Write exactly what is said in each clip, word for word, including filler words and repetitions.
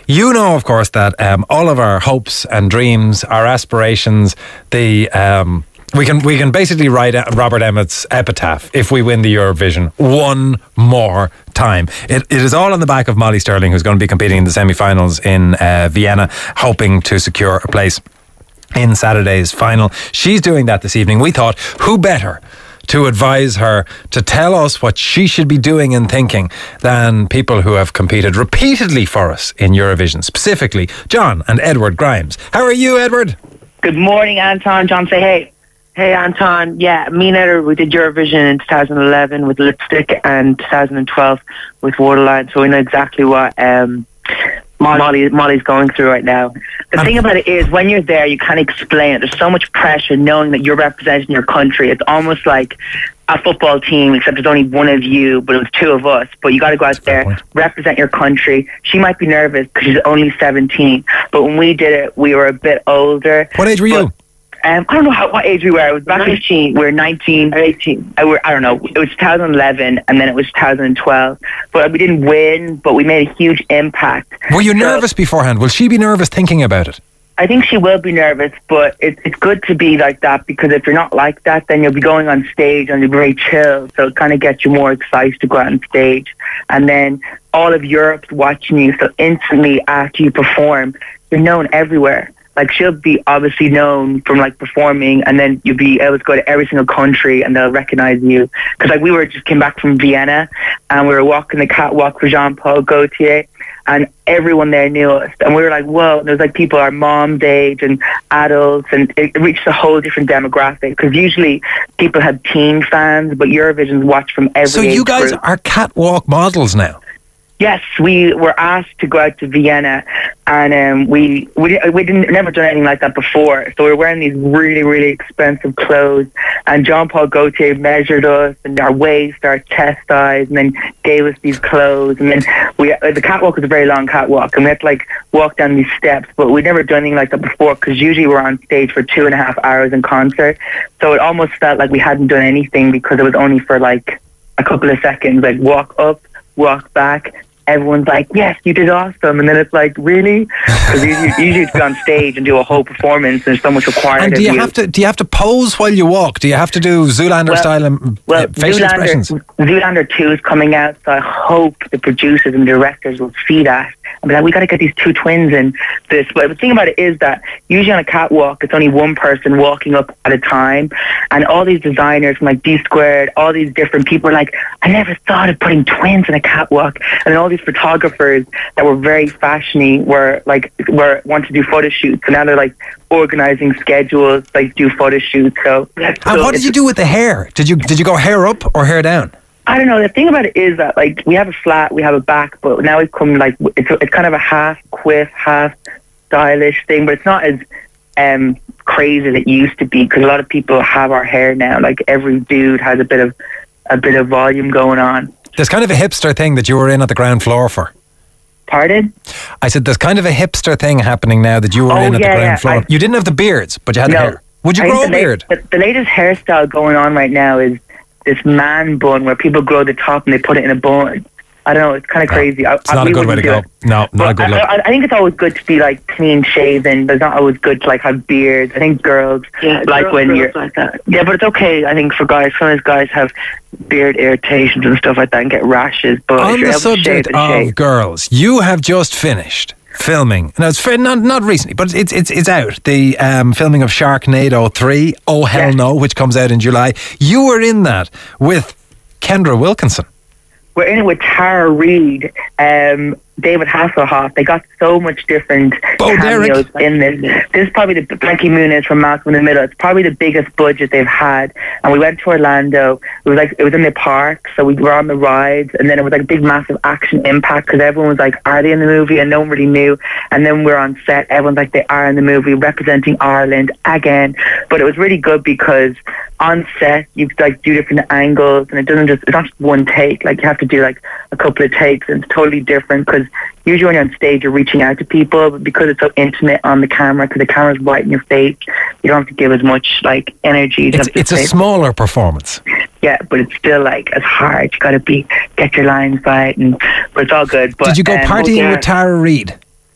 You know, of course, that um, all of our hopes and dreams, our aspirations, the um, we can we can basically write Robert Emmett's epitaph if we win the Eurovision one more time. It, it is all on the back of Molly Sterling, who's going to be competing in the semi-finals in uh, Vienna, hoping to secure a place in Saturday's final. She's doing that this evening. We thought, who better to advise her, to tell us what she should be doing and thinking, than people who have competed repeatedly for us in Eurovision, specifically John and Edward Grimes. How are you, Edward? Good morning, Anton. John, say hey. Hey, Anton. Yeah, me and Edward, we did Eurovision in twenty eleven with Lipstick and twenty twelve with Waterline, so we know exactly what um, Molly, Molly's going through right now. The thing about it is, when you're there, you can't explain it. There's so much pressure knowing that you're representing your country. It's almost like a football team, except there's only one of you, but it was two of us. But you got to go out there, represent your country. She might be nervous because she's only seventeen, but when we did it, we were a bit older. What age were you? Um, I don't know how, what age we were. I was back fifteen. We were nineteen, eighteen. I, were, I don't know. It was twenty eleven, and then it was twenty twelve. But we didn't win, but we made a huge impact. Were you so, nervous beforehand? Will she be nervous thinking about it? I think she will be nervous, but it, it's good to be like that, because if you're not like that, then you'll be going on stage and you'll be very chill. So it kind of gets you more excited to go out on stage. And then all of Europe's watching you. So instantly after you perform, you're known everywhere. Like, she'll be obviously known from like performing, and then you'll be able to go to every single country and they'll recognize you. Because like we were just came back from Vienna and we were walking the catwalk for Jean-Paul Gaultier, and everyone there knew us. And we were like, whoa, there's like people our mom's age and adults, and it reached a whole different demographic. Because usually people have teen fans, but Eurovision's watched from every So age you guys group. are catwalk models now? Yes, we were asked to go out to Vienna, and um, we we we didn't never done anything like that before. So we were wearing these really really expensive clothes, and Jean-Paul Gaultier measured us and our waist, our chest size, and then gave us these clothes. And then we uh, the catwalk was a very long catwalk, and we had to like walk down these steps. But we never done anything like that before, because usually we're on stage for two and a half hours in concert. So it almost felt like we hadn't done anything, because it was only for like a couple of seconds. Like walk up, walk back. Everyone's like, yes, you did awesome. And then it's like, really? Because usually, usually to be on stage and do a whole performance, there's so much required And do of you, you. have to do you have to pose while you walk? Do you have to do Zoolander well, style um, well, uh, facial Zoolander, expressions? Zoolander two is coming out, so I hope the producers and directors will see that and be like, we got to get these two twins in this. But the thing about it is that usually on a catwalk, it's only one person walking up at a time, and all these designers from like D Squared, all these different people are like, I never thought of putting twins in a catwalk. And then all these photographers that were very fashiony were like were want to do photo shoots, so now they're like organizing schedules, like do photo shoots. So and so what did you do with the hair? Did you did you go hair up or hair down? I don't know. The thing about it is that like we have a flat, we have a back, but now it's come like it's it's kind of a half quiff, half stylish thing, but it's not as um crazy as it used to be, because a lot of people have our hair now. Like every dude has a bit of a bit of volume going on. There's kind of a hipster thing that you were in at the ground floor for. Pardon? I said there's kind of a hipster thing happening now that you were Oh, in at yeah, the ground yeah. floor. I- you didn't have the beards, but you had No. the hair. Would you I grow a think the la- beard? The, the latest hairstyle going on right now is this man bun, where people grow the top and they put it in a bun. I don't know. It's kind of crazy. I, It's I, not we a good way to wouldn't go. do it. No, not But a good I, look. I, I think it's always good to be like clean shaven, but it's not always good to like have beards. I think girls Yeah, like girls- when girls you're like that. Yeah, but it's okay. I think for guys, sometimes guys have beard irritations and stuff like that and get rashes. But if On you're the able to shave subject and of shave. girls, you have just finished filming. Now it's fair, not not recently, but it's it's it's out. The um, filming of Sharknado three, Oh Hell Yes. No, which comes out in July. You were in that with Kendra Wilkinson. We're in it with Tara Reid, um, David Hasselhoff. They got so much different Bo cameos Derek. in this. This is probably the Blanky Muniz from Malcolm in the Middle. It's probably the biggest budget they've had. And we went to Orlando. It was like it was in the park, so we were on the rides, and then it was like a big, massive action impact, because everyone was like, "Are they in the movie?" And no one really knew. And then we're on set. Everyone's like, "They are in the movie, representing Ireland again." But it was really good because on set you could like do different angles, and it doesn't just it's not just one take. Like you have to do like a couple of takes, and it's totally different, because usually when you're on stage you're reaching out to people, but because it's so intimate on the camera, because the camera's right in your face, you don't have to give as much like energy. You It's have to it's a say- smaller performance. yeah, but it's still like as hard. You got to be get your lines right, and but it's all good. But Did you go um, partying yeah. with Tara Reid?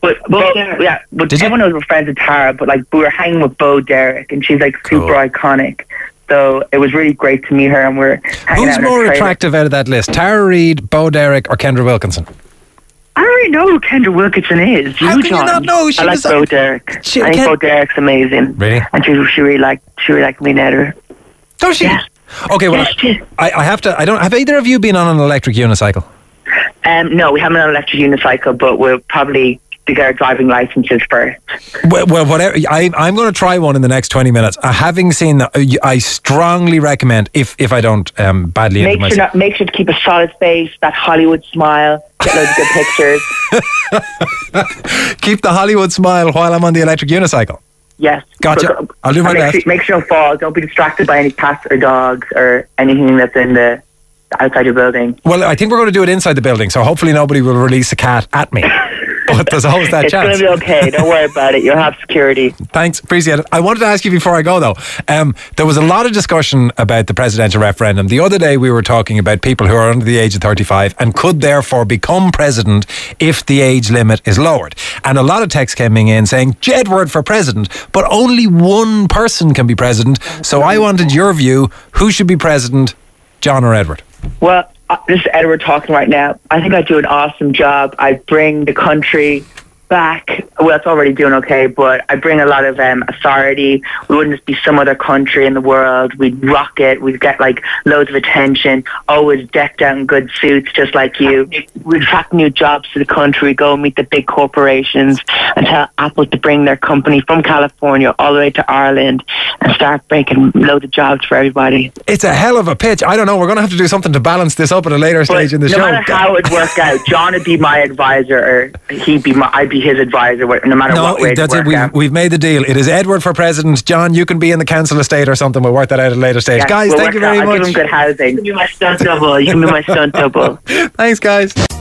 But, but yeah, but Did you? everyone knows we're friends with Tara, but like we were hanging with Bo Derek, and she's like super Cool. iconic. So it was really great to meet her, and we're hanging Who's out in her more trailer. attractive out of that list? Tara Reid, Bo Derek, or Kendra Wilkinson? I don't really know who Kendra Wilkinson is. How you, can you John? not know? She I like was Bo on- Derek. She- I think Ken- Bo Derek's amazing. Really? And she she really liked she really liked me and her. Does she? Yes. Okay, well, Yes, she did. I, I have to. I don't. Have either of you been on an electric unicycle? Um, no, we haven't an electric unicycle, but we'll probably get our driving licenses first. Well, well whatever. I, I'm going to try one in the next twenty minutes. Uh, having seen that, uh, I strongly recommend, if if I don't um, badly Make injure sure myself. not, make sure to keep a solid face, that Hollywood smile, get loads of good pictures. Keep the Hollywood smile while I'm on the electric unicycle. Yes. Gotcha. But- I'll do my and make best. Sure, make sure you don't fall. Don't be distracted by any cats or dogs or anything that's in the outside your building. Well, I think we're going to do it inside the building, so hopefully nobody will release a cat at me. But there's always that It's chance. going to be okay. Don't worry about it. You'll have security. Thanks, appreciate it. I wanted to ask you before I go though. Um, there was a lot of discussion about the presidential referendum. The other day we were talking about people who are under the age of thirty-five and could therefore become president if the age limit is lowered. And a lot of texts coming in saying Jedward for president, but only one person can be president. So I wanted your view. Who should be president, John or Edward? Well, uh, this is Edward talking right now. I think I do an awesome job. I bring the country back. Well, it's already doing okay, but I bring a lot of um, authority. We wouldn't just be some other country in the world. We'd rock it. We'd get like loads of attention, always decked out in good suits, just like you. We'd attract new jobs to the country, go and meet the big corporations and tell Apple to bring their company from California all the way to Ireland and start making loads of jobs for everybody. It's a hell of a pitch. I don't know. We're going to have to do something to balance this up at a later stage in the no show. matter how it would work out, John would be my advisor, or he'd be my, I'd be his advisor, no matter No, what way that's it it. worked We've, out. we've made the deal. It is Edward for president. John, you can be in the council estate or something. We'll work that out at a later stage. Yeah, Guys, we'll thank you work very out. I'll much. give him good housing. You can be my stunt double. You can be my stunt double. Thanks, guys.